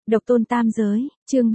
Độc tôn tam giới, chương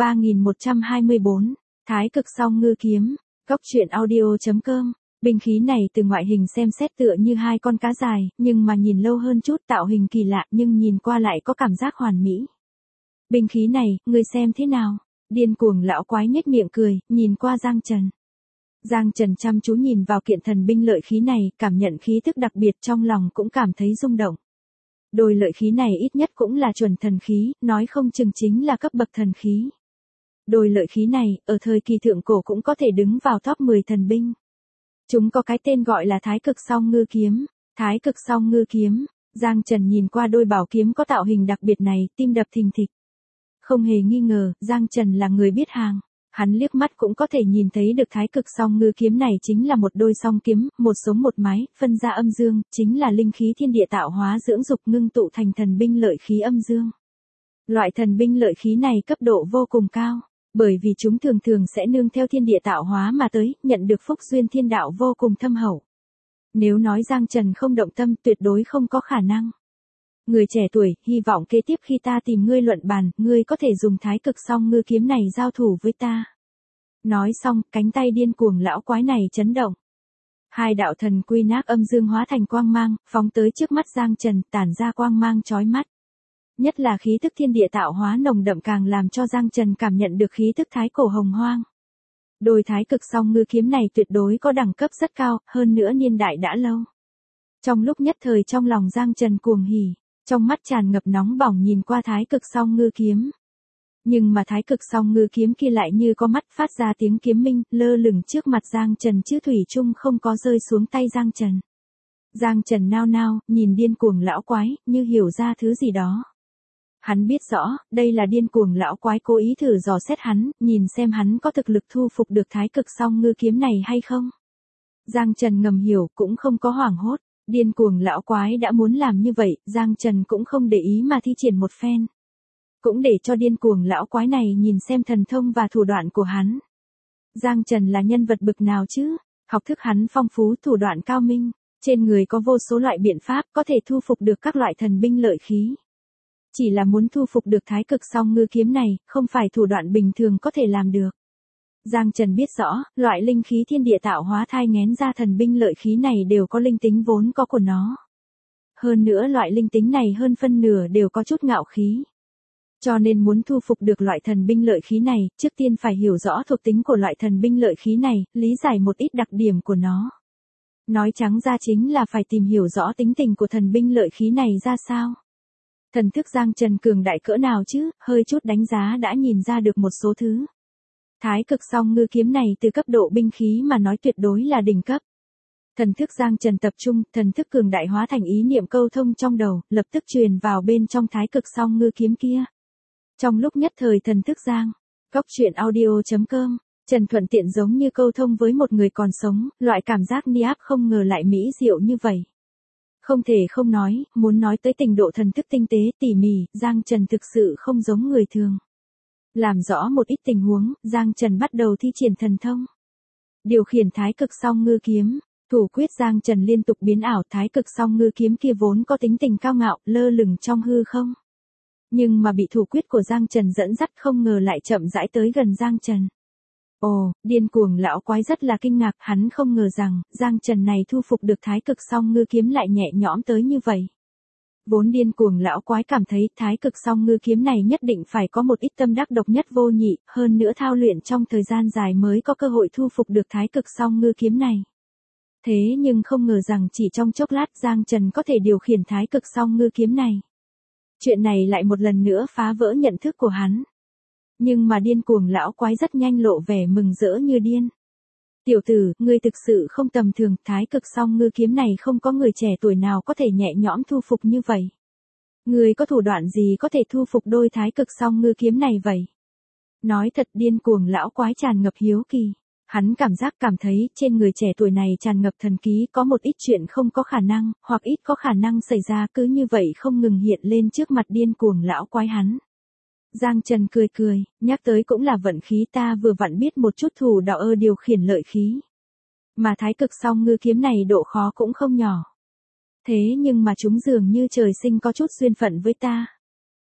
3124, Thái cực song ngư kiếm, góc truyện audio.com. Binh khí này từ ngoại hình xem xét tựa như hai con cá dài, nhưng mà nhìn lâu hơn chút tạo hình kỳ lạ nhưng nhìn qua lại có cảm giác hoàn mỹ. Binh khí này, ngươi xem thế nào? Điên cuồng lão quái nhếch miệng cười, nhìn qua Giang Trần. Giang Trần chăm chú nhìn vào kiện thần binh lợi khí này, cảm nhận khí tức đặc biệt trong lòng cũng cảm thấy rung động. Đôi lợi khí này ít nhất cũng là chuẩn thần khí, nói không chừng chính là cấp bậc thần khí. Đôi lợi khí này, ở thời kỳ thượng cổ cũng có thể đứng vào top 10 thần binh. Chúng có cái tên gọi là Thái cực song ngư kiếm. Thái cực song ngư kiếm, Giang Trần nhìn qua đôi bảo kiếm có tạo hình đặc biệt này, tim đập thình thịch. Không hề nghi ngờ, Giang Trần là người biết hàng. Hắn liếc mắt cũng có thể nhìn thấy được thái cực song ngư kiếm này chính là một đôi song kiếm, một sống một mái, phân ra âm dương, chính là linh khí thiên địa tạo hóa dưỡng dục ngưng tụ thành thần binh lợi khí âm dương. Loại thần binh lợi khí này cấp độ vô cùng cao, bởi vì chúng thường thường sẽ nương theo thiên địa tạo hóa mà tới, nhận được phúc duyên thiên đạo vô cùng thâm hậu. Nếu nói Giang Trần không động tâm tuyệt đối không có khả năng. Người trẻ tuổi, hy vọng kế tiếp khi ta tìm ngươi luận bàn, ngươi có thể dùng thái cực song ngư kiếm này giao thủ với ta. Nói xong, cánh tay điên cuồng lão quái này chấn động. Hai đạo thần quy nát âm dương hóa thành quang mang, phóng tới trước mắt Giang Trần, tản ra quang mang chói mắt. Nhất là khí tức thiên địa tạo hóa nồng đậm càng làm cho Giang Trần cảm nhận được khí tức thái cổ hồng hoang. Đôi thái cực song ngư kiếm này tuyệt đối có đẳng cấp rất cao, hơn nữa niên đại đã lâu. Trong lúc nhất thời trong lòng Giang Trần cuồng hỉ. Trong mắt tràn ngập nóng bỏng nhìn qua thái cực song ngư kiếm. Nhưng mà thái cực song ngư kiếm kia lại như có mắt phát ra tiếng kiếm minh, lơ lửng trước mặt Giang Trần chứ thủy chung không có rơi xuống tay Giang Trần. Giang Trần nao nao, nhìn điên cuồng lão quái, như hiểu ra thứ gì đó. Hắn biết rõ, đây là điên cuồng lão quái cố ý thử dò xét hắn, nhìn xem hắn có thực lực thu phục được thái cực song ngư kiếm này hay không. Giang Trần ngầm hiểu, cũng không có hoảng hốt. Điên cuồng lão quái đã muốn làm như vậy, Giang Trần cũng không để ý mà thi triển một phen. Cũng để cho điên cuồng lão quái này nhìn xem thần thông và thủ đoạn của hắn. Giang Trần là nhân vật bực nào chứ? Học thức hắn phong phú, thủ đoạn cao minh, trên người có vô số loại biện pháp có thể thu phục được các loại thần binh lợi khí. Chỉ là muốn thu phục được thái cực song ngư kiếm này, không phải thủ đoạn bình thường có thể làm được. Giang Trần biết rõ, loại linh khí thiên địa tạo hóa thai nghén ra thần binh lợi khí này đều có linh tính vốn có của nó. Hơn nữa loại linh tính này hơn phân nửa đều có chút ngạo khí. Cho nên muốn thu phục được loại thần binh lợi khí này, trước tiên phải hiểu rõ thuộc tính của loại thần binh lợi khí này, lý giải một ít đặc điểm của nó. Nói trắng ra chính là phải tìm hiểu rõ tính tình của thần binh lợi khí này ra sao. Thần thức Giang Trần cường đại cỡ nào chứ, hơi chút đánh giá đã nhìn ra được một số thứ. Thái cực song ngư kiếm này từ cấp độ binh khí mà nói tuyệt đối là đỉnh cấp. Thần thức Giang Trần tập trung, thần thức cường đại hóa thành ý niệm câu thông trong đầu, lập tức truyền vào bên trong thái cực song ngư kiếm kia. Trong lúc nhất thời thần thức Giang, góc truyện audio.com, Trần thuận tiện giống như câu thông với một người còn sống, loại cảm giác ni áp không ngờ lại mỹ diệu như vậy. Không thể không nói, muốn nói tới trình độ thần thức tinh tế tỉ mỉ, Giang Trần thực sự không giống người thường. Làm rõ một ít tình huống, Giang Trần bắt đầu thi triển thần thông. Điều khiển thái cực song ngư kiếm, thủ quyết Giang Trần liên tục biến ảo thái cực song ngư kiếm kia vốn có tính tình cao ngạo, lơ lửng trong hư không. Nhưng mà bị thủ quyết của Giang Trần dẫn dắt không ngờ lại chậm rãi tới gần Giang Trần. Ồ, điên cuồng lão quái rất là kinh ngạc, hắn không ngờ rằng, Giang Trần này thu phục được thái cực song ngư kiếm lại nhẹ nhõm tới như vậy. Vốn điên cuồng lão quái cảm thấy thái cực song ngư kiếm này nhất định phải có một ít tâm đắc độc nhất vô nhị, hơn nữa thao luyện trong thời gian dài mới có cơ hội thu phục được thái cực song ngư kiếm này. Thế nhưng không ngờ rằng chỉ trong chốc lát Giang Trần có thể điều khiển thái cực song ngư kiếm này. Chuyện này lại một lần nữa phá vỡ nhận thức của hắn. Nhưng mà điên cuồng lão quái rất nhanh lộ vẻ mừng rỡ như điên. Tiểu tử, ngươi thực sự không tầm thường, thái cực song ngư kiếm này không có người trẻ tuổi nào có thể nhẹ nhõm thu phục như vậy. Ngươi có thủ đoạn gì có thể thu phục đôi thái cực song ngư kiếm này vậy? Nói thật điên cuồng lão quái tràn ngập hiếu kỳ. Hắn cảm thấy trên người trẻ tuổi này tràn ngập thần ký có một ít chuyện không có khả năng, hoặc ít có khả năng xảy ra cứ như vậy không ngừng hiện lên trước mặt điên cuồng lão quái hắn. Giang Trần cười, nhắc tới cũng là vận khí ta vừa vặn biết một chút thủ đạo điều khiển lợi khí. Mà thái cực song ngư kiếm này độ khó cũng không nhỏ. Thế nhưng mà chúng dường như trời sinh có chút duyên phận với ta.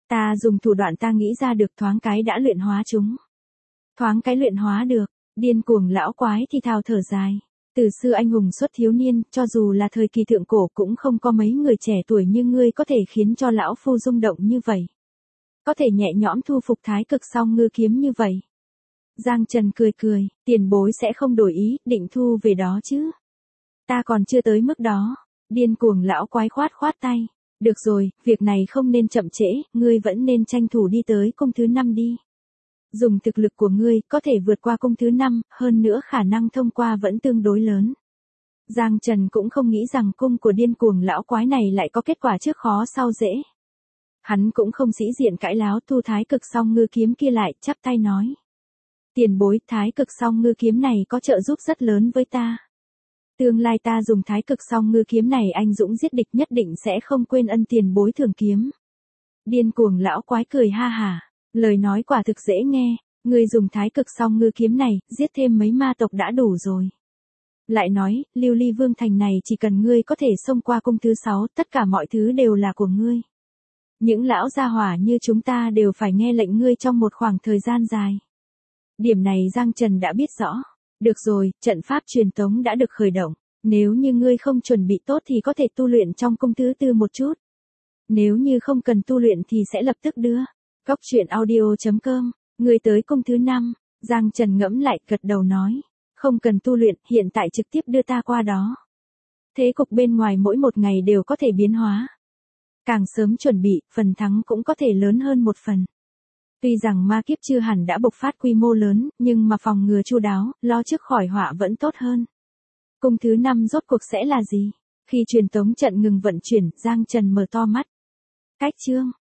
Ta dùng thủ đoạn ta nghĩ ra được thoáng cái đã luyện hóa chúng. Thoáng cái luyện hóa được, điên cuồng lão quái thì thào thở dài. Từ xưa anh hùng xuất thiếu niên, cho dù là thời kỳ thượng cổ cũng không có mấy người trẻ tuổi như ngươi có thể khiến cho lão phu rung động như vậy. Có thể nhẹ nhõm thu phục thái cực song ngư kiếm như vậy. Giang Trần cười cười, tiền bối sẽ không đổi ý, định thu về đó chứ. Ta còn chưa tới mức đó. Điên cuồng lão quái khoát khoát tay. Được rồi, việc này không nên chậm trễ, ngươi vẫn nên tranh thủ đi tới cung thứ 5 đi. Dùng thực lực của ngươi, có thể vượt qua cung thứ 5, hơn nữa khả năng thông qua vẫn tương đối lớn. Giang Trần cũng không nghĩ rằng cung của điên cuồng lão quái này lại có kết quả trước khó sau dễ. Hắn cũng không sĩ diện cãi láo, thu thái cực song ngư kiếm kia lại, chắp tay nói. Tiền bối, thái cực song ngư kiếm này có trợ giúp rất lớn với ta. Tương lai ta dùng thái cực song ngư kiếm này anh dũng giết địch nhất định sẽ không quên ân tiền bối thường kiếm. Điên cuồng lão quái cười ha hả, lời nói quả thực dễ nghe, ngươi dùng thái cực song ngư kiếm này, giết thêm mấy ma tộc đã đủ rồi. Lại nói, Lưu Ly Vương thành này chỉ cần ngươi có thể xông qua cung thứ 6, tất cả mọi thứ đều là của ngươi. Những lão gia hỏa như chúng ta đều phải nghe lệnh ngươi trong một khoảng thời gian dài. Điểm này Giang Trần đã biết rõ. Được rồi, trận pháp truyền tống đã được khởi động. Nếu như ngươi không chuẩn bị tốt thì có thể tu luyện trong cung thứ 4 một chút. Nếu như không cần tu luyện thì sẽ lập tức đưa. Cóc truyện audio.com, ngươi tới cung thứ 5. Giang Trần ngẫm lại, gật đầu nói. Không cần tu luyện, hiện tại trực tiếp đưa ta qua đó. Thế cục bên ngoài mỗi một ngày đều có thể biến hóa. Càng sớm chuẩn bị, phần thắng cũng có thể lớn hơn một phần. Tuy rằng ma kiếp chưa hẳn đã bộc phát quy mô lớn, nhưng mà phòng ngừa chu đáo, lo trước khỏi họa vẫn tốt hơn. Cung thứ 5 rốt cuộc sẽ là gì? Khi truyền tống trận ngừng vận chuyển, Giang Trần mở to mắt. Cách chương